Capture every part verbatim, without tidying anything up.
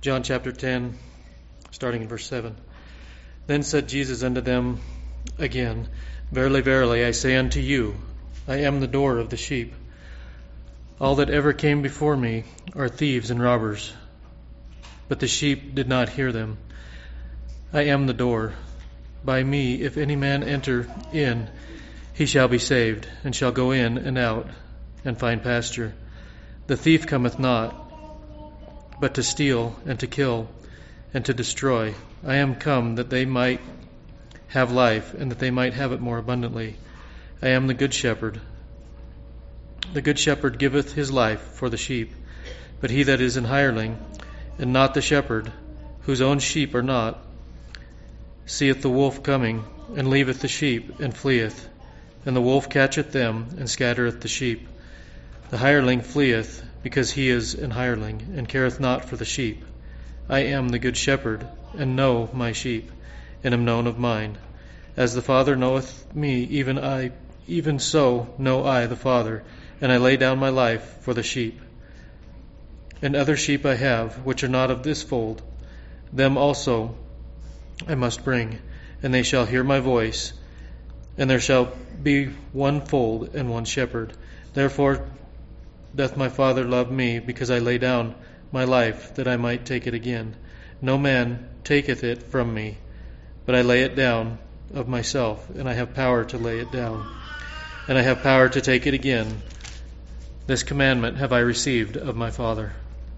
John chapter ten, starting in verse seven. Then said Jesus unto them again, Verily, verily, I say unto you, I am the door of the sheep. All that ever came before me are thieves and robbers, but the sheep did not hear them. I am the door. By me, if any man enter in, he shall be saved, and shall go in and out, and find pasture. The thief cometh not, but to steal, and to kill, and to destroy. I am come that they might have life, and that they might have it more abundantly. I am the good shepherd. The good shepherd giveth his life for the sheep. But he that is an hireling, and not the shepherd, whose own sheep are not, seeth the wolf coming, and leaveth the sheep, and fleeth. And the wolf catcheth them, and scattereth the sheep. The hireling fleeth, because he is an hireling, and careth not for the sheep. I am the good shepherd, and know my sheep, and am known of mine. As the Father knoweth me, even I, even so know I the Father, and I lay down my life for the sheep. And other sheep I have, which are not of this fold. Them also I must bring, and they shall hear my voice, and there shall be one fold and one shepherd. Therefore doth my Father love me, because I lay down my life, that I might take it again. No man taketh it from me, but I lay it down of myself, and I have power to lay it down, and I have power to take it again. This commandment have I received of my Father.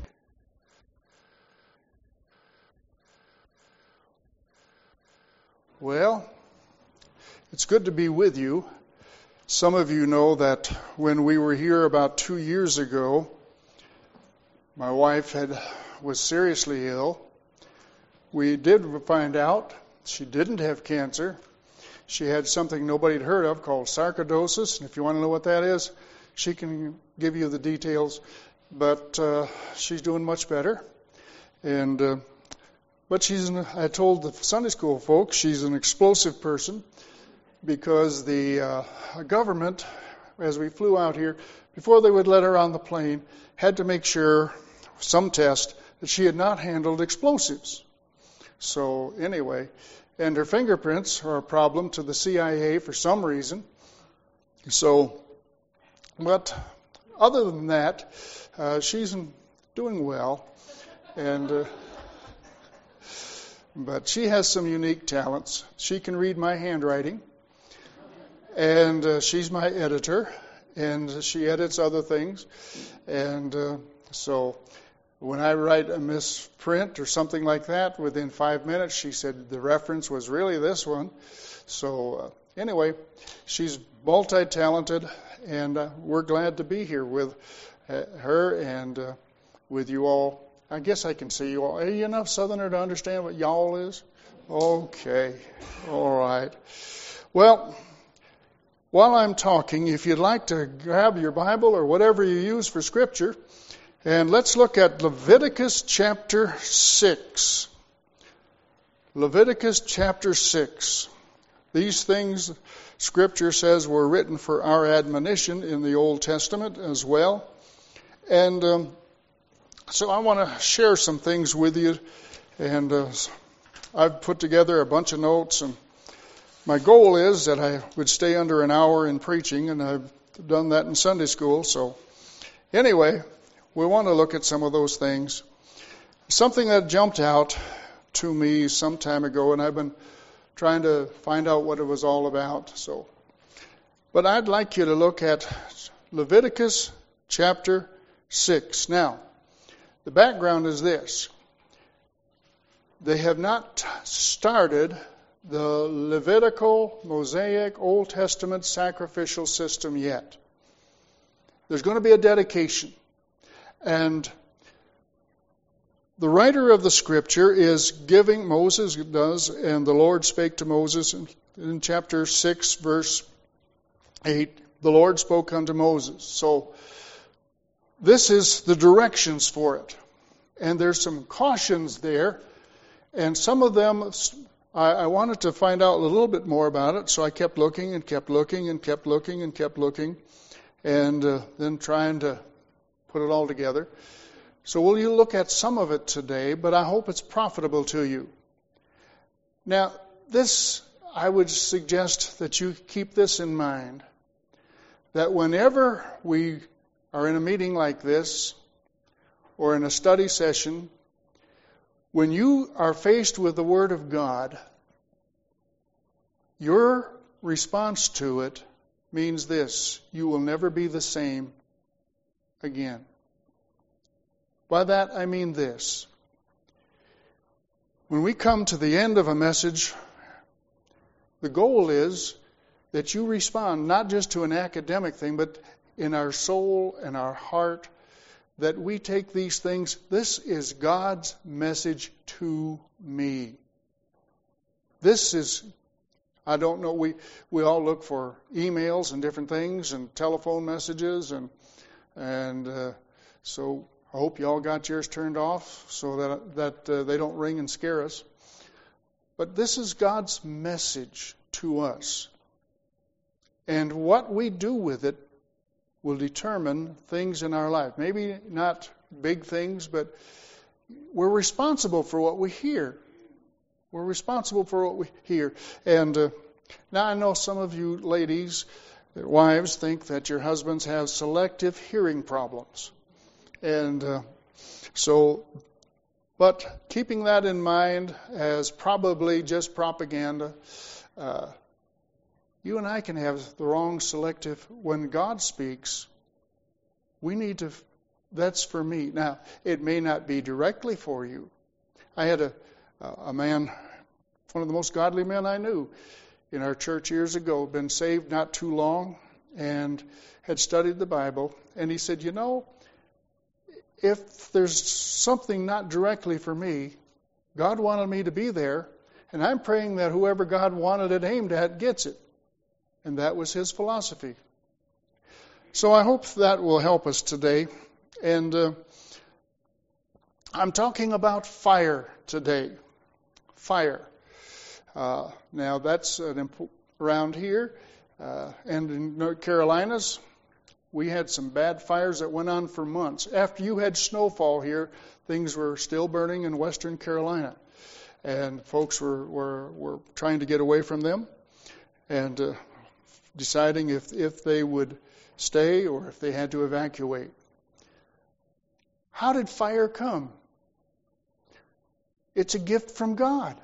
Well, it's good to be with you. Some of you know that when we were here about two years ago, my wife had was seriously ill. We did find out she didn't have cancer. She had something nobody had heard of called sarcoidosis. And if you want to know what that is, she can give you the details. But uh, she's doing much better. And uh, but she's an, I told the Sunday school folks she's an explosive person, because the uh, government, as we flew out here, before they would let her on the plane, had to make sure, some test, that she had not handled explosives. So anyway, and her fingerprints are a problem to the C I A for some reason. So, but other than that, uh, she's doing well. And uh, but she has some unique talents. She can read my handwriting. And uh, she's my editor, and she edits other things. And uh, so when I write a misprint or something like that, within five minutes, she said the reference was really this one. So uh, anyway, she's multi-talented, and uh, we're glad to be here with uh, her and uh, with you all. I guess I can see you all. Are you enough Southerner to understand what y'all is? Okay. All right. Well, while I'm talking, if you'd like to grab your Bible or whatever you use for Scripture, and let's look at Leviticus chapter six. Leviticus chapter six. These things, Scripture says, were written for our admonition in the Old Testament as well. And um, so I want to share some things with you. And uh, I've put together a bunch of notes, and my goal is that I would stay under an hour in preaching, and I've done that in Sunday school. So anyway, we want to look at some of those things. Something that jumped out to me some time ago, and I've been trying to find out what it was all about. So, but I'd like you to look at Leviticus chapter six. Now, the background is this. They have not started the Levitical, Mosaic, Old Testament sacrificial system yet. There's going to be a dedication. And the writer of the Scripture is giving, Moses does, and the Lord spake to Moses in, in chapter six, verse eight. The Lord spoke unto Moses. So this is the directions for it. And there's some cautions there. And some of them, I, I wanted to find out a little bit more about it, so I kept looking and kept looking and kept looking and kept looking, and uh, then trying to put it all together. So will you look at some of it today, but I hope it's profitable to you. Now, this, I would suggest that you keep this in mind, that whenever we are in a meeting like this, or in a study session, when you are faced with the Word of God, your response to it means this: you will never be the same again. By that I mean this. When we come to the end of a message, the goal is that you respond not just to an academic thing, but in our soul and our heart, that we take these things, this is God's message to me. This is, I don't know, we, we all look for emails and different things and telephone messages, and and uh, so I hope you all got yours turned off so that that uh, they don't ring and scare us. But this is God's message to us. And what we do with it will determine things in our life. Maybe not big things, but we're responsible for what we hear. We're responsible for what we hear. And uh, now I know some of you ladies, wives, think that your husbands have selective hearing problems. And uh, so, but keeping that in mind as probably just propaganda, uh, you and I can have the wrong selective. When God speaks, we need to, that's for me. Now, it may not be directly for you. I had a, a man, one of the most godly men I knew in our church years ago, been saved not too long and had studied the Bible. And he said, you know, if there's something not directly for me, God wanted me to be there, and I'm praying that whoever God wanted it aimed at gets it. And that was his philosophy. So I hope that will help us today. And uh, I'm talking about fire today. Fire. Uh, now that's an imp- around here uh, and in North Carolinas, we had some bad fires that went on for months. After you had snowfall here, things were still burning in Western Carolina. And folks were, were, were trying to get away from them and uh, deciding if, if they would stay or if they had to evacuate. How did fire come? It's a gift from God.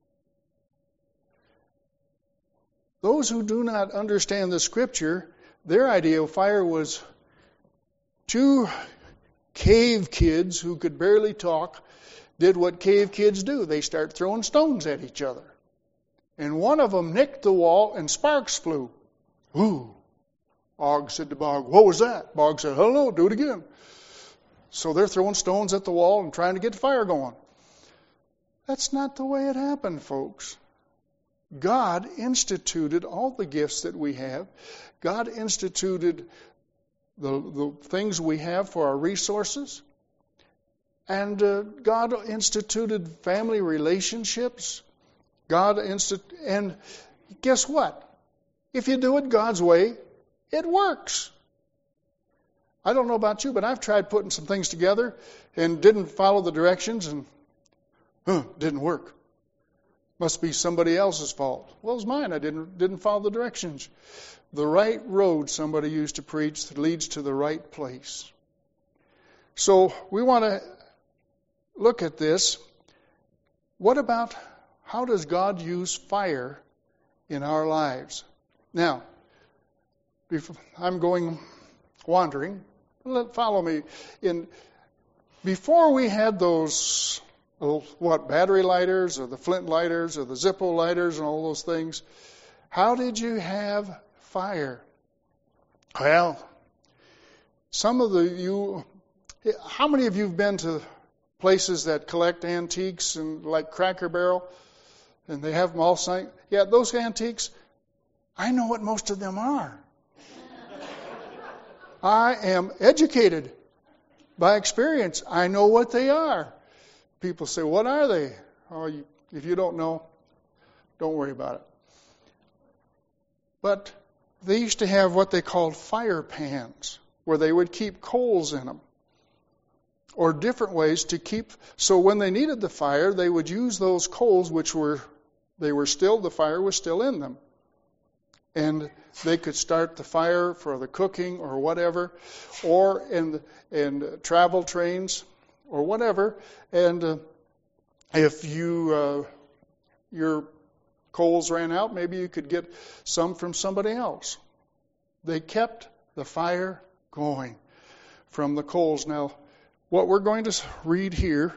Those who do not understand the Scripture, their idea of fire was two cave kids who could barely talk did what cave kids do. They start throwing stones at each other. And one of them nicked the wall and sparks flew. Ooh. Og said to Bog, what was that? Bog said, hello, do it again. So they're throwing stones at the wall and trying to get the fire going. That's not the way it happened, folks. God instituted all the gifts that we have. God instituted the, the things we have for our resources. And uh, God instituted family relationships. God instit- and guess what? If you do it God's way, it works. I don't know about you, but I've tried putting some things together and didn't follow the directions and huh, didn't work. Must be somebody else's fault. Well, it's mine. I didn't didn't follow the directions. The right road, somebody used to preach, leads to the right place. So we want to look at this. What about how does God use fire in our lives? Now, I'm going wandering. Follow me. In before we had those what battery lighters or the flint lighters or the Zippo lighters and all those things, how did you have fire? Well, some of the you, how many of you have been to places that collect antiques and like Cracker Barrel, and they have them all signed? Yeah, those antiques. I know what most of them are. I am educated by experience. I know what they are. People say, what are they? Oh, you, if you don't know, don't worry about it. But they used to have what they called fire pans, where they would keep coals in them. or different ways to keep. So when they needed the fire, they would use those coals, which were they were still the fire was still in them, and they could start the fire for the cooking or whatever, or in in travel trains or whatever. And uh, if you uh, your coals ran out, maybe you could get some from somebody else. They kept the fire going from the coals. Now, what we're going to read here,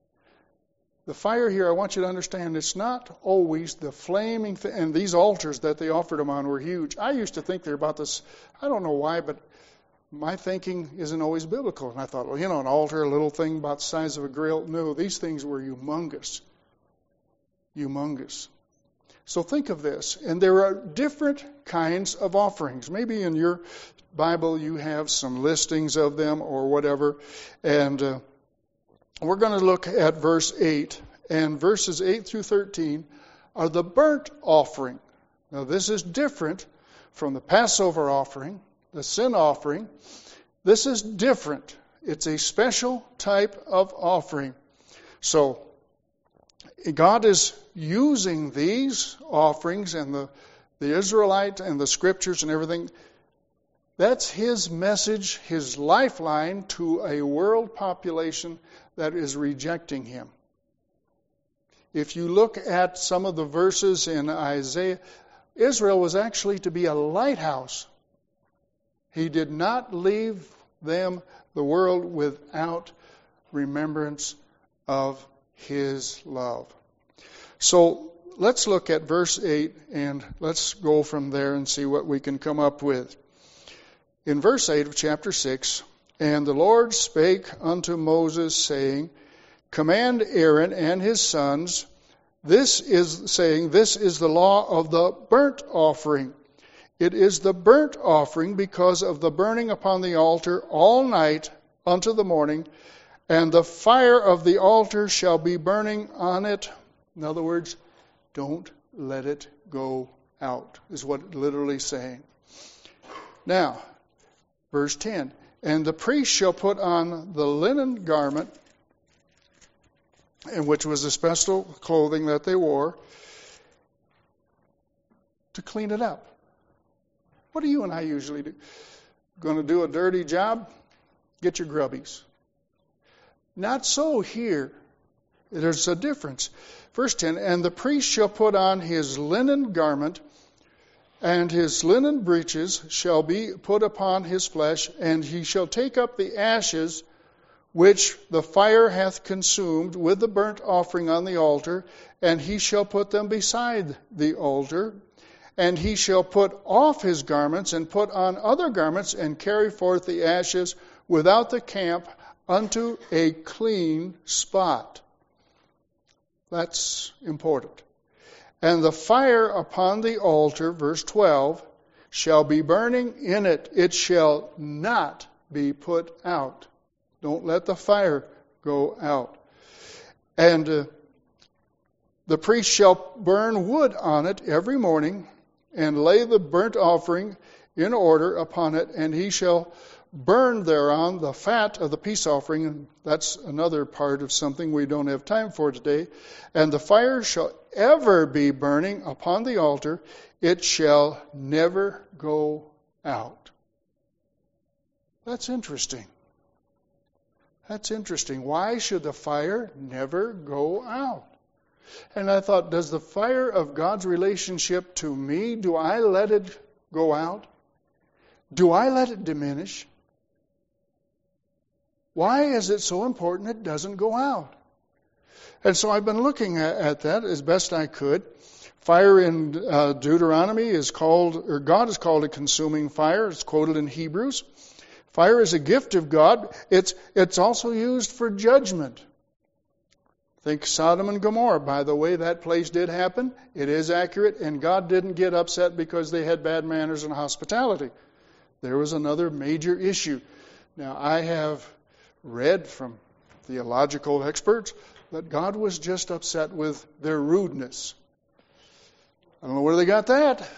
the fire here, I want you to understand, it's not always the flaming thing. And these altars that they offered them on were huge. I used to think they're about this, I don't know why, but my thinking isn't always biblical. And I thought, well, you know, an altar, a little thing about the size of a grill. No, these things were humongous. Humongous. So think of this. And there are different kinds of offerings. Maybe in your Bible you have some listings of them or whatever. And uh, we're going to look at verse eight. And verses eight through thirteen are the burnt offering. Now this is different from the Passover offering, the sin offering. This is different. It's a special type of offering. So God is using these offerings and the, the Israelite and the scriptures and everything. That's his message, his lifeline to a world population that is rejecting him. If you look at some of the verses in Isaiah, Israel was actually to be a lighthouse. He did not leave them, the world, without remembrance of his love. So let's look at verse eight and let's go from there and see what we can come up with. In verse eight of chapter six, and the Lord spake unto Moses, saying, command Aaron and his sons, this is saying, this is the law of the burnt offering. It is the burnt offering because of the burning upon the altar all night unto the morning, and the fire of the altar shall be burning on it. In other words, don't let it go out, is what it's literally saying. Now, verse ten, and the priest shall put on the linen garment, and which was the special clothing that they wore, to clean it up. What do you and I usually do? Going to do a dirty job? Get your grubbies. Not so here. There's a difference. Verse ten, and the priest shall put on his linen garment, and his linen breeches shall be put upon his flesh, and he shall take up the ashes which the fire hath consumed with the burnt offering on the altar, and he shall put them beside the altar. And he shall put off his garments, and put on other garments, and carry forth the ashes without the camp unto a clean spot. That's important. And the fire upon the altar, verse twelve, shall be burning in it. It shall not be put out. Don't let the fire go out. And uh, the priest shall burn wood on it every morning, and lay the burnt offering in order upon it, and he shall burn thereon the fat of the peace offering. And that's another part of something we don't have time for today. And the fire shall ever be burning upon the altar. It shall never go out. That's interesting. That's interesting. Why should the fire never go out? And I thought, does the fire of God's relationship to me, do I let it go out? Do I let it diminish? Why is it so important it doesn't go out? And so I've been looking at, at that as best I could. Fire in uh, Deuteronomy is called, or God is called a consuming fire. It's quoted in Hebrews. Fire is a gift of God. It's, it's also used for judgment. Think Sodom and Gomorrah. By the way, that place did happen. It is accurate, and God didn't get upset because they had bad manners and hospitality. There was another major issue. Now, I have read from theological experts that God was just upset with their rudeness. I don't know where they got that.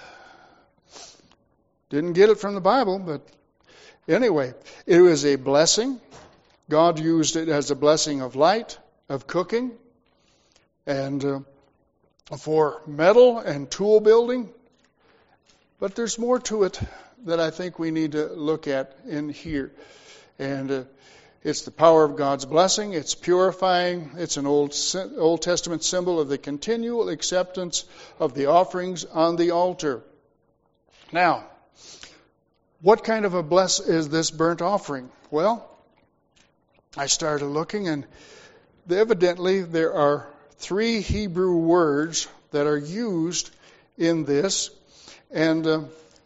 Didn't get it from the Bible, but anyway, it was a blessing. God used it as a blessing of light, of cooking, and uh, for metal and tool building. But there's more to it that I think we need to look at in here. And uh, it's the power of God's blessing. It's purifying. It's an Old Old Testament symbol of the continual acceptance of the offerings on the altar. Now, what kind of a bless is this burnt offering? Well, I started looking, and evidently there are three Hebrew words that are used in this. And uh,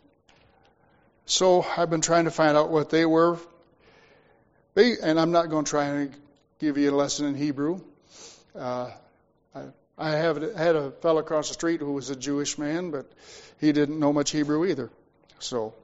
so I've been trying to find out what they were. And I'm not going to try and give you a lesson in Hebrew. Uh, I, I have had a fellow across the street who was a Jewish man, but he didn't know much Hebrew either. So,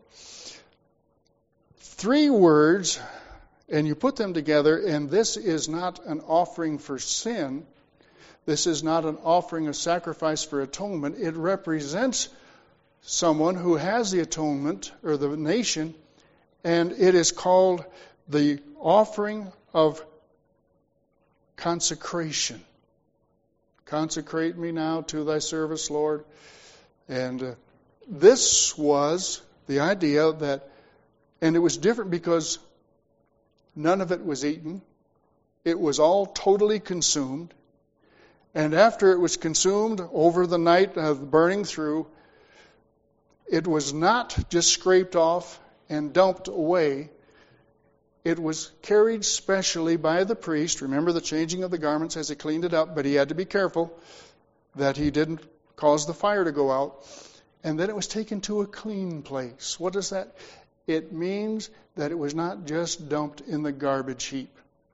three words, and you put them together, and this is not an offering for sin. This is not an offering of sacrifice for atonement. It represents someone who has the atonement, or the nation, and it is called the offering of consecration. Consecrate me now to thy service, Lord. And uh, this was the idea that, and it was different because none of it was eaten. It was all totally consumed. And after it was consumed over the night of burning through, it was not just scraped off and dumped away. It was carried specially by the priest. Remember the changing of the garments as he cleaned it up, but he had to be careful that he didn't cause the fire to go out. And then it was taken to a clean place. What does that? It means that it was not just dumped in the garbage heap.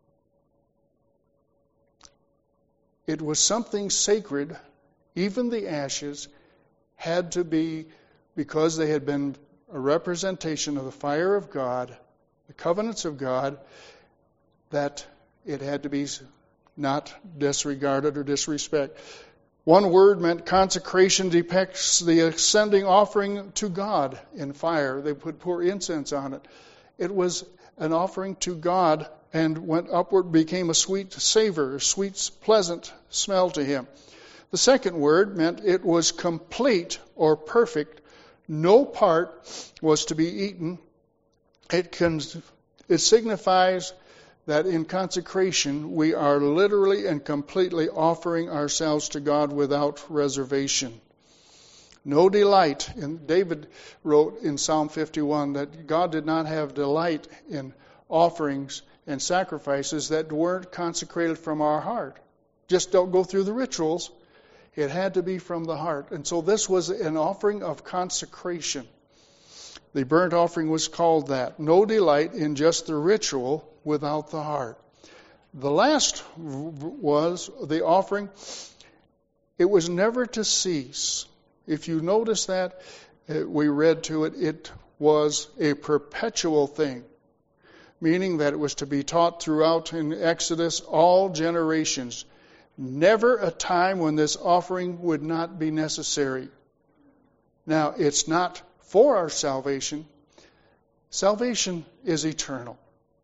It was something sacred. Even the ashes had to be, because they had been a representation of the fire of God, the covenants of God, that it had to be not disregarded or disrespected. One word meant consecration, depicts the ascending offering to God in fire. They would pour incense on it. It was an offering to God and went upward, became a sweet savor, a sweet, pleasant smell to him. The second word meant it was complete or perfect. No part was to be eaten. It can, it signifies that in consecration we are literally and completely offering ourselves to God without reservation. No delight. And David wrote in Psalm fifty-one that God did not have delight in offerings and sacrifices that weren't consecrated from our heart. Just don't go through the rituals. It had to be from the heart. And so this was an offering of consecration. The burnt offering was called that. No delight in just the ritual without the heart. The last was the offering. It was never to cease. If you notice that, we read to it, it was a perpetual thing, meaning that it was to be taught throughout in Exodus all generations. Never a time when this offering would not be necessary. Now, it's not for our salvation. Salvation is eternal.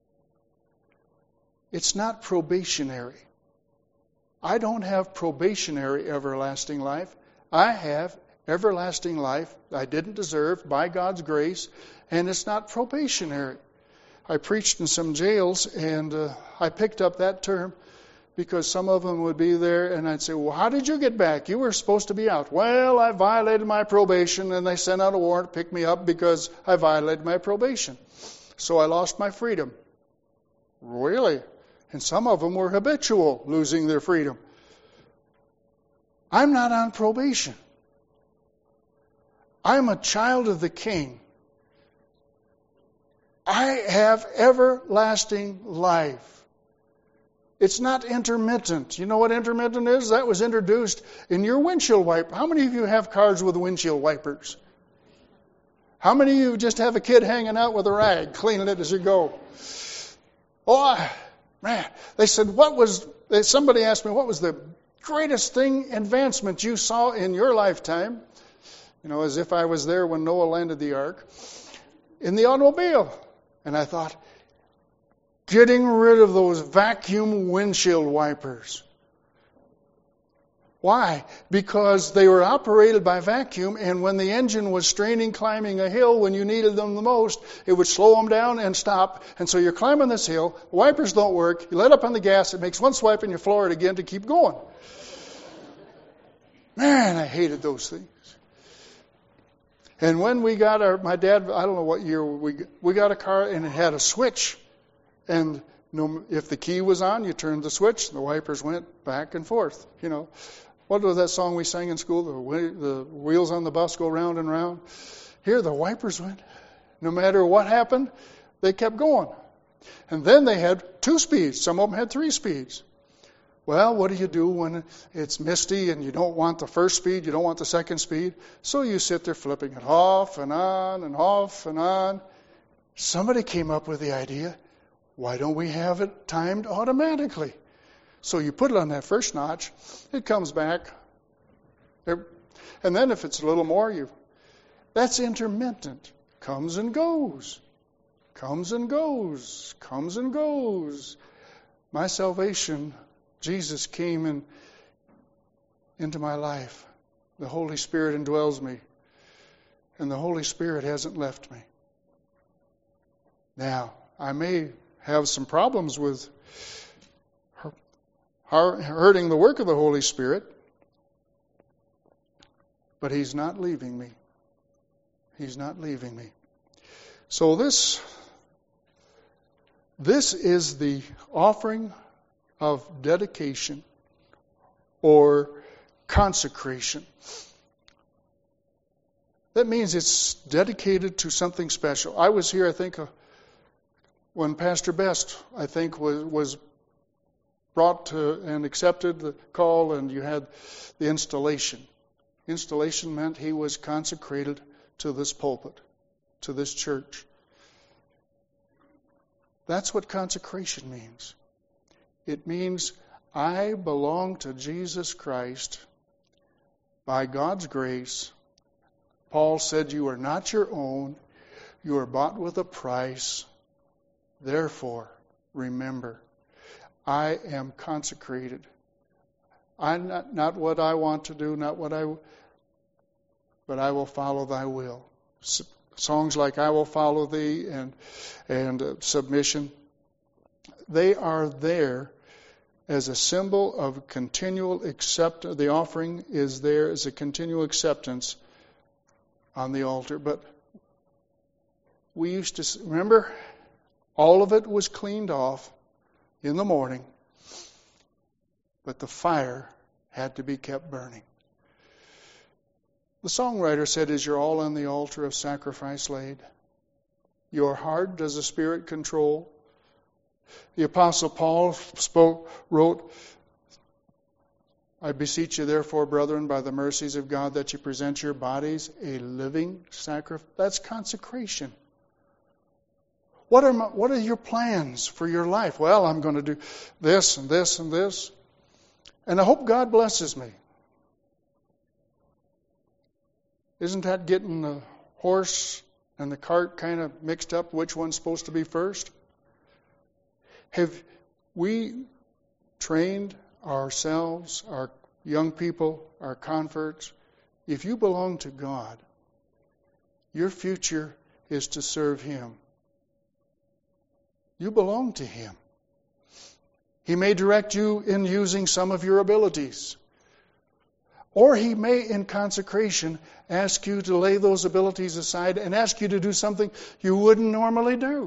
It's not probationary. I don't have probationary everlasting life. I have everlasting life I didn't deserve by God's grace, and it's not probationary. I preached in some jails, and uh, I picked up that term because some of them would be there, and I'd say, well, how did you get back? You were supposed to be out. Well, I violated my probation, and they sent out a warrant to pick me up because I violated my probation. So I lost my freedom. Really? And some of them were habitual, losing their freedom. I'm not on probation. I'm a child of the King. I have everlasting life. It's not intermittent. You know what intermittent is? That was introduced in your windshield wiper. How many of you have cars with windshield wipers? How many of you just have a kid hanging out with a rag, cleaning it as you go? Oh, man. They said, what was, somebody asked me, what was the greatest thing, advancement you saw in your lifetime? You know, as if I was there when Noah landed the ark. In the automobile. And I thought, getting rid of those vacuum windshield wipers. Why? Because they were operated by vacuum, and when the engine was straining climbing a hill when you needed them the most, it would slow them down and stop. And so you're climbing this hill, the wipers don't work, you let up on the gas, it makes one swipe and you floor it again to keep going. Man, I hated those things. And when we got our, my dad, I don't know what year, we we got a car and it had a switch. And no, if the key was on, you turned the switch, the wipers went back and forth, you know. What was that song we sang in school? The, the wheels on the bus go round and round. Here, the wipers went. No matter what happened, they kept going. And then they had two speeds. Some of them had three speeds. Well, what do you do when it's misty and you don't want the first speed, you don't want the second speed? So you sit there flipping it off and on and off and on. Somebody came up with the idea, why don't we have it timed automatically? So you put it on that first notch, it comes back. And then if it's a little more, you that's intermittent. Comes and goes. Comes and goes. Comes and goes. My salvation, Jesus came in, into my life. The Holy Spirit indwells me. And the Holy Spirit hasn't left me. Now, I may have some problems with hurting the work of the Holy Spirit, but He's not leaving me. He's not leaving me. So this, this is the offering of dedication or consecration. That means it's dedicated to something special. I was here, I think, uh, when Pastor Best, I think, was was brought to and accepted the call, and you had the installation. Installation meant he was consecrated to this pulpit, to this church. That's what consecration means. It means I belong to Jesus Christ by God's grace. Paul said, you are not your own. You are bought with a price. Therefore, remember, I am consecrated. I'm not, not what I want to do, not what I, but I will follow thy will. S- songs like I will follow thee and, and uh, submission, they are there as a symbol of continual acceptance. The offering is there as a continual acceptance on the altar. But we used to, remember, all of it was cleaned off in the morning, but the fire had to be kept burning. The songwriter said, is your all on the altar of sacrifice laid? Your heart does the Spirit control? The Apostle Paul spoke, wrote, I beseech you therefore, brethren, by the mercies of God, that you present your bodies a living sacrifice. That's consecration. What are my, what are your plans for your life? Well, I'm going to do this and this and this. And I hope God blesses me. Isn't that getting the horse and the cart kind of mixed up, which one's supposed to be first? Have we trained ourselves, our young people, our converts? If you belong to God, your future is to serve Him. You belong to Him. He may direct you in using some of your abilities. Or He may, in consecration, ask you to lay those abilities aside and ask you to do something you wouldn't normally do.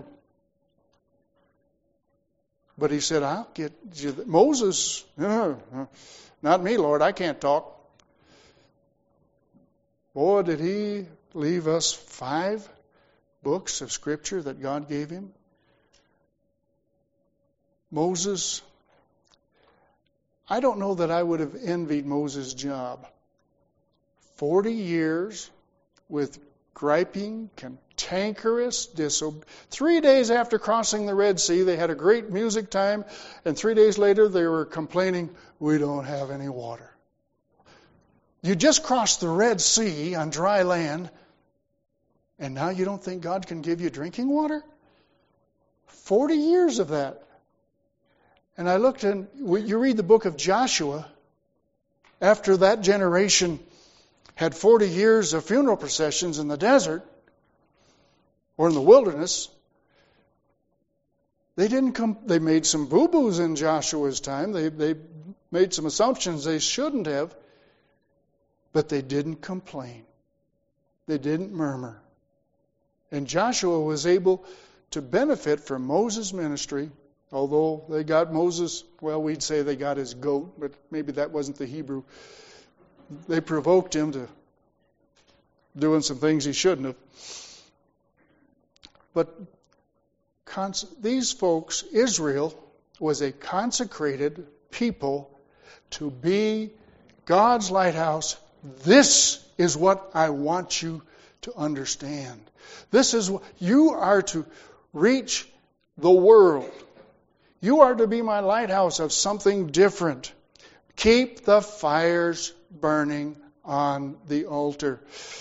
But He said, I'll get you. Moses, uh, not me, Lord, I can't talk. Boy, did he leave us five books of Scripture that God gave him. Moses, I don't know that I would have envied Moses' job. Forty years with griping, cantankerous, disob- Three days after crossing the Red Sea, they had a great music time, and three days later they were complaining, we don't have any water. You just crossed the Red Sea on dry land, and now you don't think God can give you drinking water? Forty years of that. And I looked in, you read the book of Joshua, after that generation had forty years of funeral processions in the desert or in the wilderness, they didn't come, they made some boo-boos in Joshua's time. They, they made some assumptions they shouldn't have, but they didn't complain. They didn't murmur. And Joshua was able to benefit from Moses' ministry, although they got Moses, well, we'd say they got his goat, but maybe that wasn't the Hebrew. They provoked him to doing some things he shouldn't have. But cons- these folks, Israel, was a consecrated people to be God's lighthouse. This is what I want you to understand. This is what you are to reach the world. You are to be my lighthouse of something different. Keep the fires burning on the altar.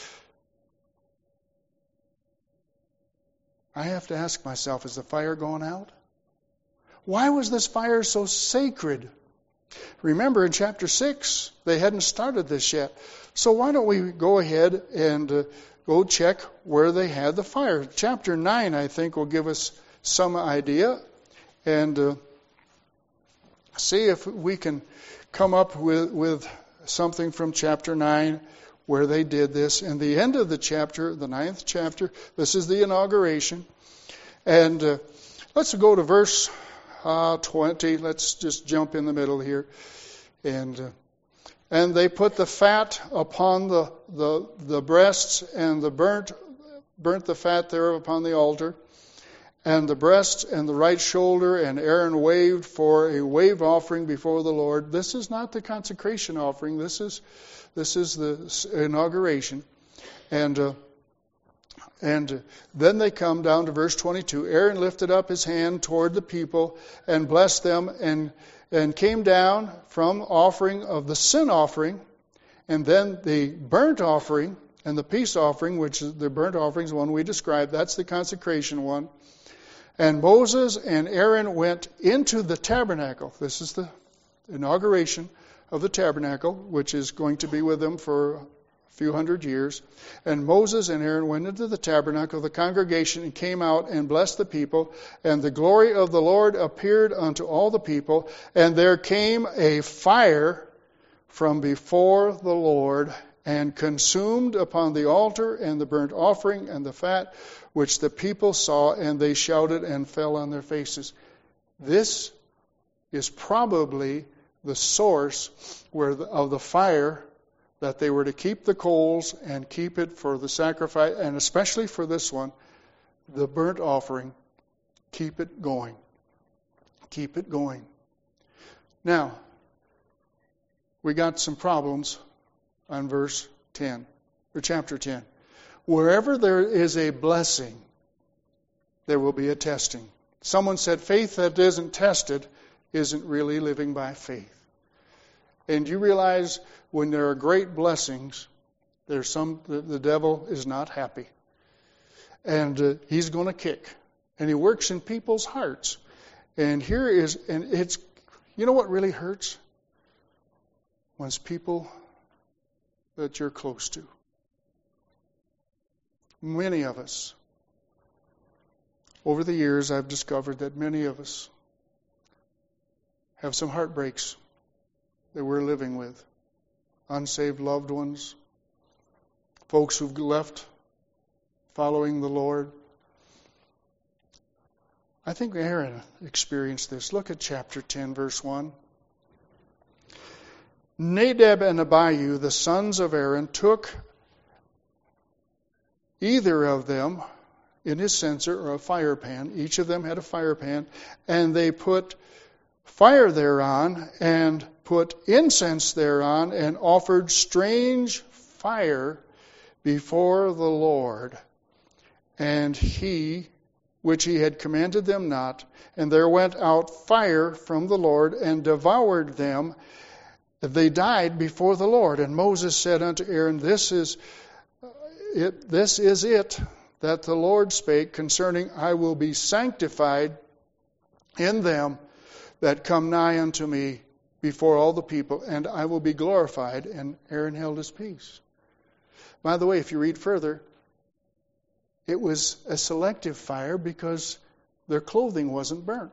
I have to ask myself, is the fire going out? Why was this fire so sacred? Remember in chapter six, they hadn't started this yet. So why don't we go ahead and uh, go check where they had the fire. Chapter nine, I think, will give us some idea. And uh, see if we can come up with, with something from chapter nine where they did this. In the end of the chapter, the ninth chapter, this is the inauguration. And uh, let's go to verse uh, twenty. Let's just jump in the middle here. And uh, and they put the fat upon the, the, the breasts and the burnt, burnt the fat there upon the altar. And the breast and the right shoulder, and Aaron waved for a wave offering before the Lord. This is not the consecration offering. This is this is the inauguration. And uh, and then they come down to verse twenty-two. Aaron lifted up his hand toward the people and blessed them, and and came down from offering of the sin offering, and then the burnt offering and the peace offering, which is the burnt offering is the one we described. That's the consecration one. And Moses and Aaron went into the tabernacle. This is the inauguration of the tabernacle, which is going to be with them for a few hundred years. And Moses and Aaron went into the tabernacle of the congregation and came out and blessed the people. And the glory of the Lord appeared unto all the people. And there came a fire from before the Lord and consumed upon the altar and the burnt offering and the fat, which the people saw, and they shouted and fell on their faces. This is probably the source where the, of the fire that they were to keep the coals and keep it for the sacrifice, and especially for this one, the burnt offering. Keep it going. Keep it going. Now, we got some problems on verse ten, or chapter ten. Wherever there is a blessing, there will be a testing. Someone said faith that isn't tested isn't really living by faith. And you realize when there are great blessings, there's some the, the devil is not happy. And uh, he's going to kick. And he works in people's hearts. And here is, and it's, you know what really hurts? When it's people that you're close to. Many of us, over the years, I've discovered that many of us have some heartbreaks that we're living with. Unsaved loved ones, folks who've left following the Lord. I think Aaron experienced this. Look at chapter ten, verse one. Nadab and Abihu, the sons of Aaron, took either of them in his censer or a fire pan. Each of them had a fire pan, and they put fire thereon and put incense thereon and offered strange fire before the Lord. And he, which he had commanded them not, and there went out fire from the Lord and devoured them. They died before the Lord. And Moses said unto Aaron, This is it, this is it that the Lord spake concerning, I will be sanctified in them that come nigh unto me before all the people, and I will be glorified. And Aaron held his peace. By the way, if you read further, it was a selective fire because their clothing wasn't burnt.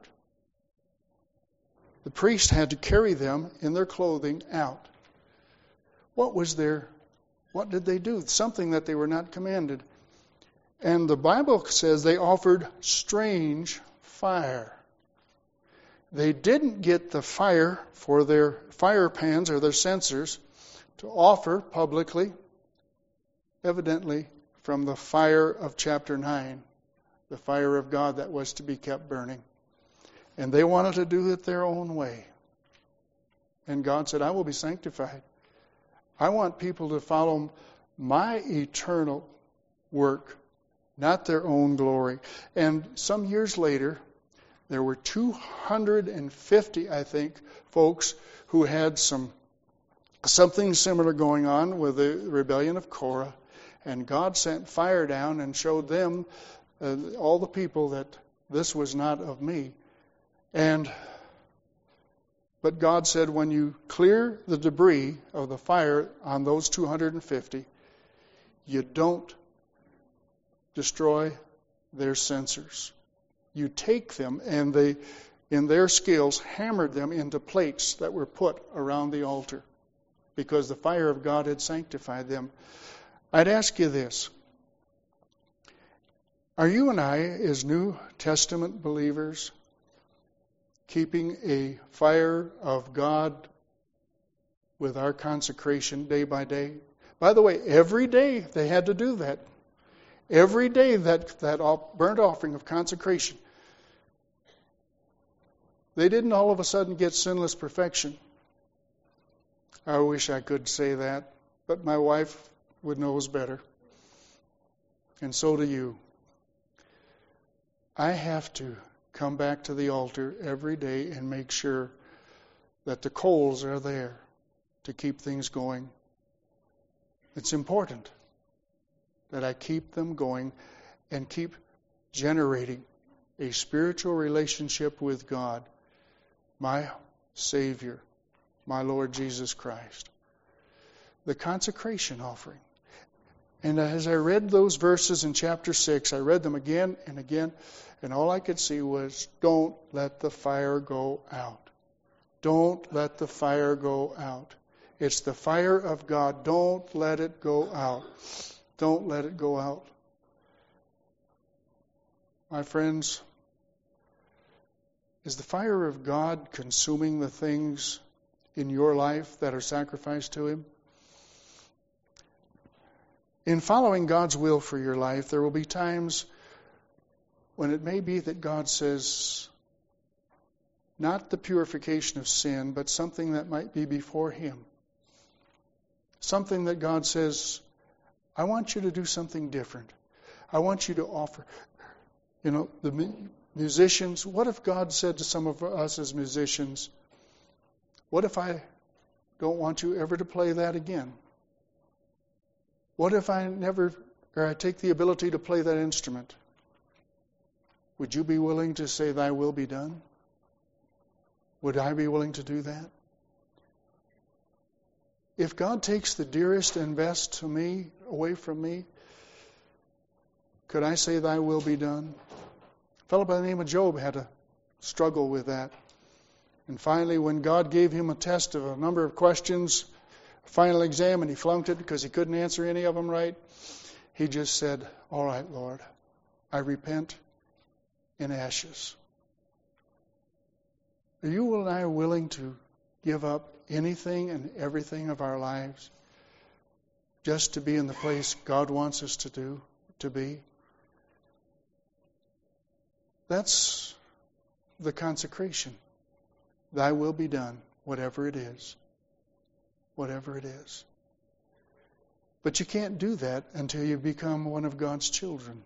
The priest had to carry them in their clothing out. What was their, what did they do? Something that they were not commanded. And the Bible says they offered strange fire. They didn't get the fire for their fire pans or their censers to offer publicly, evidently from the fire of chapter nine, the fire of God that was to be kept burning. And they wanted to do it their own way. And God said, I will be sanctified. I want people to follow my eternal work, not their own glory. And some years later, there were two hundred fifty, I think, folks who had some something similar going on with the rebellion of Korah. And God sent fire down and showed them, uh, all the people, that this was not of me. And but God said, when you clear the debris of the fire on those two hundred fifty, you don't destroy their censers. You take them, and they, in their skills, hammered them into plates that were put around the altar, because the fire of God had sanctified them. I'd ask you this. Are you and I, as New Testament believers, keeping a fire of God with our consecration day by day? By the way, every day they had to do that. Every day that, that burnt offering of consecration. They didn't all of a sudden get sinless perfection. I wish I could say that, but my wife would knows better. And so do you. I have to come back to the altar every day and make sure that the coals are there to keep things going. It's important that I keep them going and keep generating a spiritual relationship with God, my Savior, my Lord Jesus Christ. The consecration offering. And as I read those verses in chapter six, I read them again and again, and all I could see was, don't let the fire go out. Don't let the fire go out. It's the fire of God. Don't let it go out. Don't let it go out. My friends, is the fire of God consuming the things in your life that are sacrificed to Him? In following God's will for your life, there will be times when it may be that God says, not the purification of sin, but something that might be before Him. Something that God says, I want you to do something different. I want you to offer. You know, the musicians, what if God said to some of us as musicians, what if I don't want you ever to play that again? What if I never, or I take the ability to play that instrument? Would you be willing to say, thy will be done? Would I be willing to do that? If God takes the dearest and best to me, away from me, could I say, thy will be done? A fellow by the name of Job had a struggle with that. And finally, when God gave him a test of a number of questions, a final exam, and he flunked it because he couldn't answer any of them right, he just said, all right, Lord, I repent in ashes. Are you and I willing to give up anything and everything of our lives just to be in the place God wants us to do, to be? That's the consecration. Thy will be done, whatever it is. Whatever it is. But you can't do that until you become one of God's children.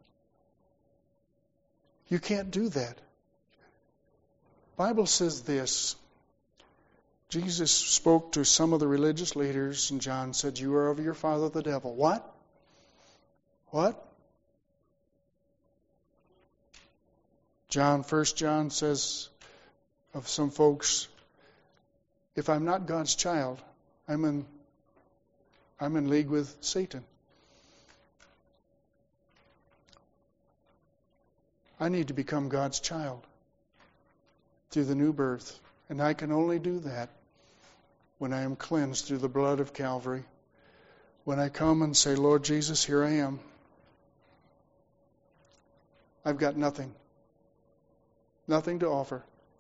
You can't do that. The Bible says this. Jesus spoke to some of the religious leaders, and John said, you are of your father the devil. What? What? John, First John says of some folks, if I'm not God's child, I'm in, I'm in league with Satan. I need to become God's child through the new birth. And I can only do that when I am cleansed through the blood of Calvary. When I come and say, Lord Jesus, here I am. I've got nothing. Nothing to offer.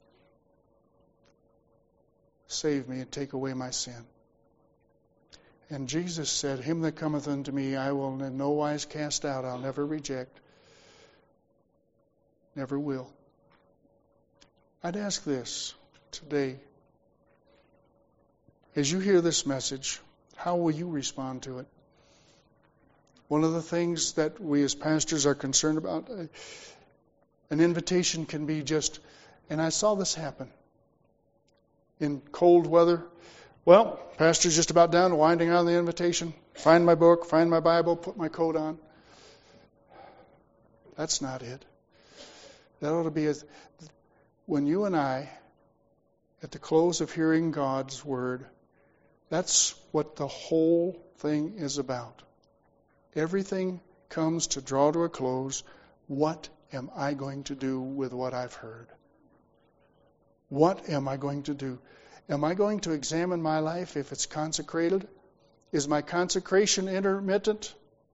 Save me and take away my sin. And Jesus said, him that cometh unto me, I will in no wise cast out. I'll never reject. Never will. I'd ask this today. As you hear this message, how will you respond to it? One of the things that we as pastors are concerned about, uh, an invitation can be just, and I saw this happen in cold weather. Well, pastor's just about done winding on the invitation. Find my book, find my Bible, put my coat on. That's not it. That ought to be a, when you and I, at the close of hearing God's word, that's what the whole thing is about. Everything comes to draw to a close. What am I going to do with what I've heard? What am I going to do? Am I going to examine my life if it's consecrated? Is my consecration intermittent?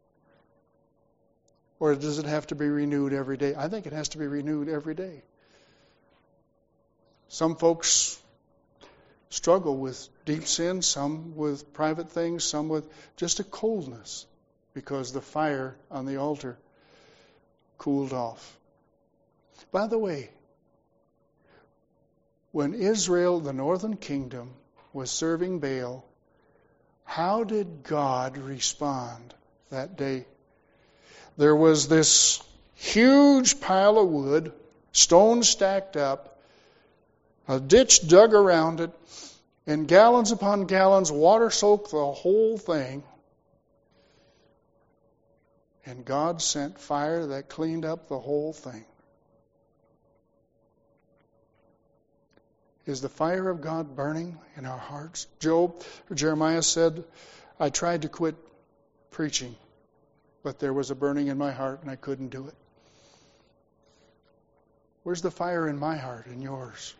Or does it have to be renewed every day? I think it has to be renewed every day. Some folks struggle with deep sin, some with private things, some with just a coldness because the fire on the altar cooled off. By the way, when Israel, the northern kingdom, was serving Baal, how did God respond that day? There was this huge pile of wood, stones stacked up, a ditch dug around it, and gallons upon gallons, water soaked the whole thing. And God sent fire that cleaned up the whole thing. Is the fire of God burning in our hearts? Job, or Jeremiah said, I tried to quit preaching, but there was a burning in my heart and I couldn't do it. Where's the fire in my heart and yours?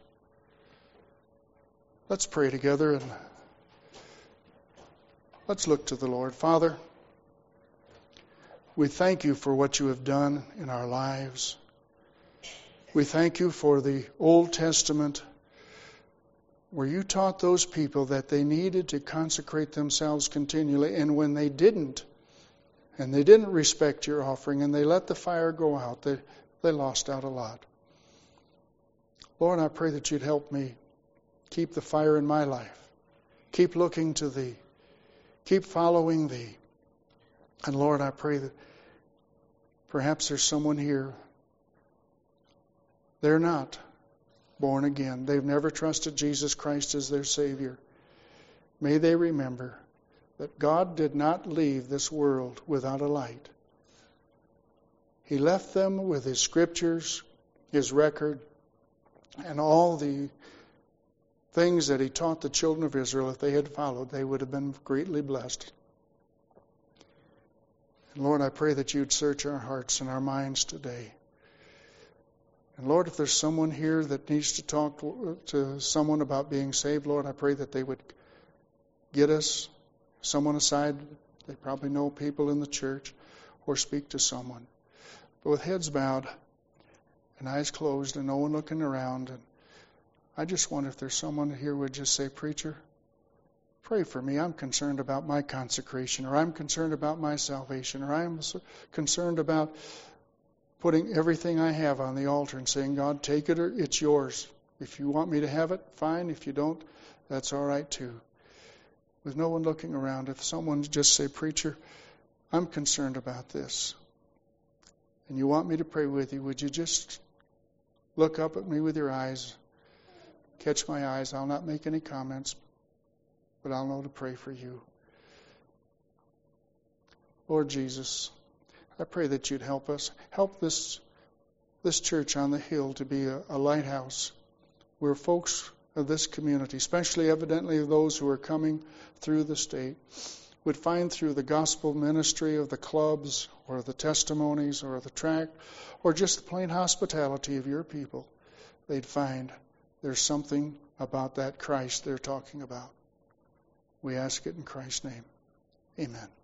Let's pray together and let's look to the Lord. Father, we thank you for what you have done in our lives. We thank you for the Old Testament where you taught those people that they needed to consecrate themselves continually, and when they didn't, and they didn't respect your offering, and they let the fire go out, they, they lost out a lot. Lord, I pray that you'd help me keep the fire in my life. Keep looking to thee. Keep following thee. And Lord, I pray that perhaps there's someone here, they're not born again. They've never trusted Jesus Christ as their Savior. May they remember that God did not leave this world without a light. He left them with His scriptures, His record, and all the things that He taught the children of Israel. If they had followed, they would have been greatly blessed. And Lord, I pray that you'd search our hearts and our minds today. And Lord, if there's someone here that needs to talk to, to someone about being saved, Lord, I pray that they would get us, someone aside. They probably know people in the church, or speak to someone. But with heads bowed and eyes closed and no one looking around, and I just wonder if there's someone here who would just say, Preacher, pray for me. I'm concerned about my consecration, or I'm concerned about my salvation, or I'm concerned about putting everything I have on the altar and saying, God, take it, or it's yours. If you want me to have it, fine. If you don't, that's all right too. With no one looking around, if someone just say, Preacher, I'm concerned about this, and you want me to pray with you, would you just look up at me with your eyes, catch my eyes? I'll not make any comments, but I'll know to pray for you. Lord Jesus, I pray that you'd help us. Help this this church on the hill to be a, a lighthouse where folks of this community, especially evidently those who are coming through the state, would find through the gospel ministry of the clubs or the testimonies or the tract or just the plain hospitality of your people, they'd find there's something about that Christ they're talking about. We ask it in Christ's name. Amen.